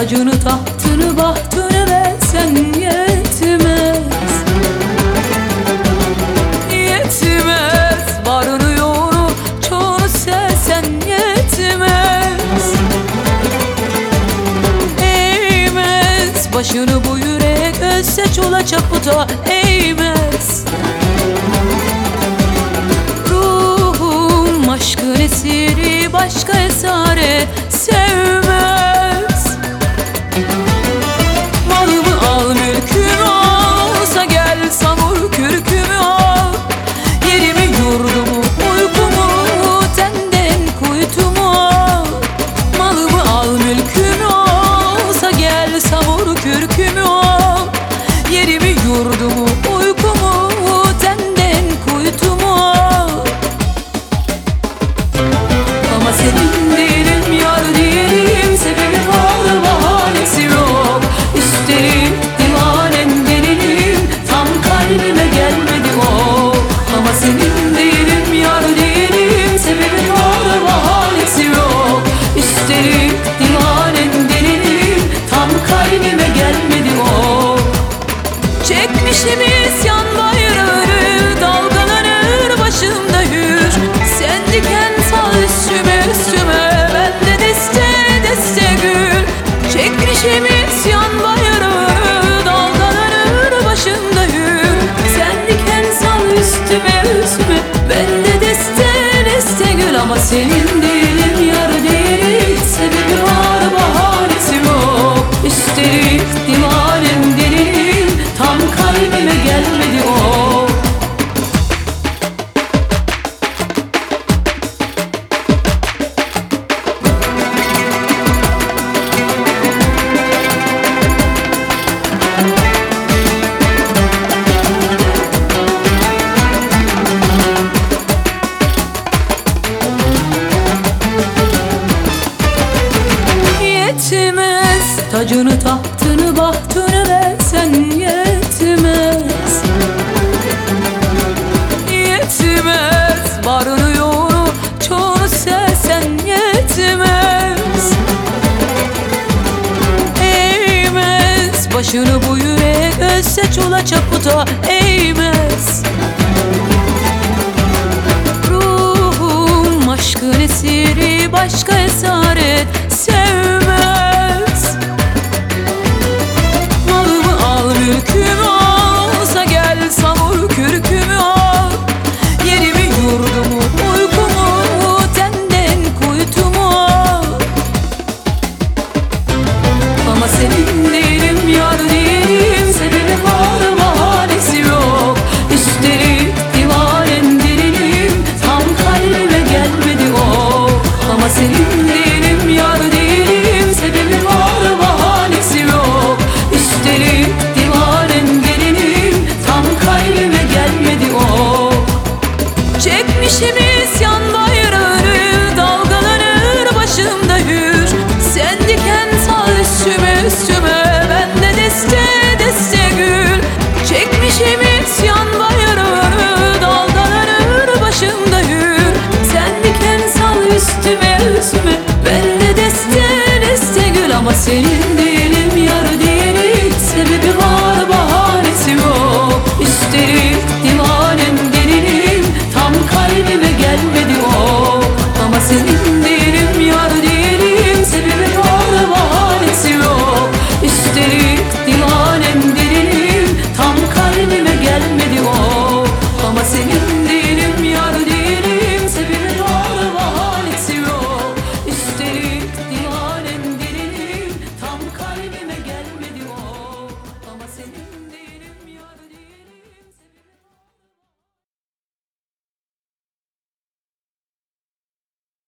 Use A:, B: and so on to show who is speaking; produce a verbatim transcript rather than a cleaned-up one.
A: tacını tahtını bahtını versen yetmez. Yetmez, varını yoğunu çoğunu sevsen yetmez. Eğmez, başını bu yürek ölse çola çaputa eğmez. Ruhum aşkın esiri, başka esaret sevmez. Malımı al, mülkümü olsa gel, savur kürkümü al. Yerimi, yurdumu, uykumu, tenden kuytumu al. Malımı al, mülkümü olsa gel, savur kürkümü al. Yerimi, yurdumu, uykumu, tenden kuytumu al. Ama senin değilim, yar değilim, sebebi var, bahanesi yok. Üstelik divanem delilim, tam kalbime gelmedi o. Ama senin değilim, yar değilim, sebebi var, bahanesi yok. Üstelik divanem delilim, tam kalbime gelmedi o. Çekmişim isyan bayrağını, dalgalanır başımda hür. Sen diken sal üstüme üstüme, ben de deste deste gül. Çekmişim isyan bayrağını, dalgalanır başımda hür. Sen diken sal üstüme üstüme, ben de deste deste gül. Ama senin değilim, yar değilim, sebebi var, bahanesi yok. Üstelik divanem delilim, tam kalbime gelmedi o. Yetmez, tacını tahtını bahtını versen yetmez. Yetmez, varını yoğunu çoğunu sevsen yetmez. Eğmez, başını bu yürek ölse çola çaputa eğmez. Ruhum aşkın esiri, başka esaret sevmez. Malımı al, mülkümü olsa gel, savur kürkümü al. Yerimi, yurdumu, uykumu, tenden kuytumu al. Ama senin değilim, yar değilim, sebebi var, bahanesi yok. Üstelik divanem delilim, tam kalbime gelmedi o. Ama senin değilim, yar değilim, sebebi var, bahanesi yok. Üstelik divanem delilim, tam kalbime gelmedi o. Çekmişim isyan bayrağını, dalgalanır başımda hür. Sen diken sal üstüme üstüme, ben de deste deste gül. Çekmişim isyan bayrağını, dalgalanır başımda hür. Sen diken sal üstüme üstüme, ben de deste deste gül. Ama senin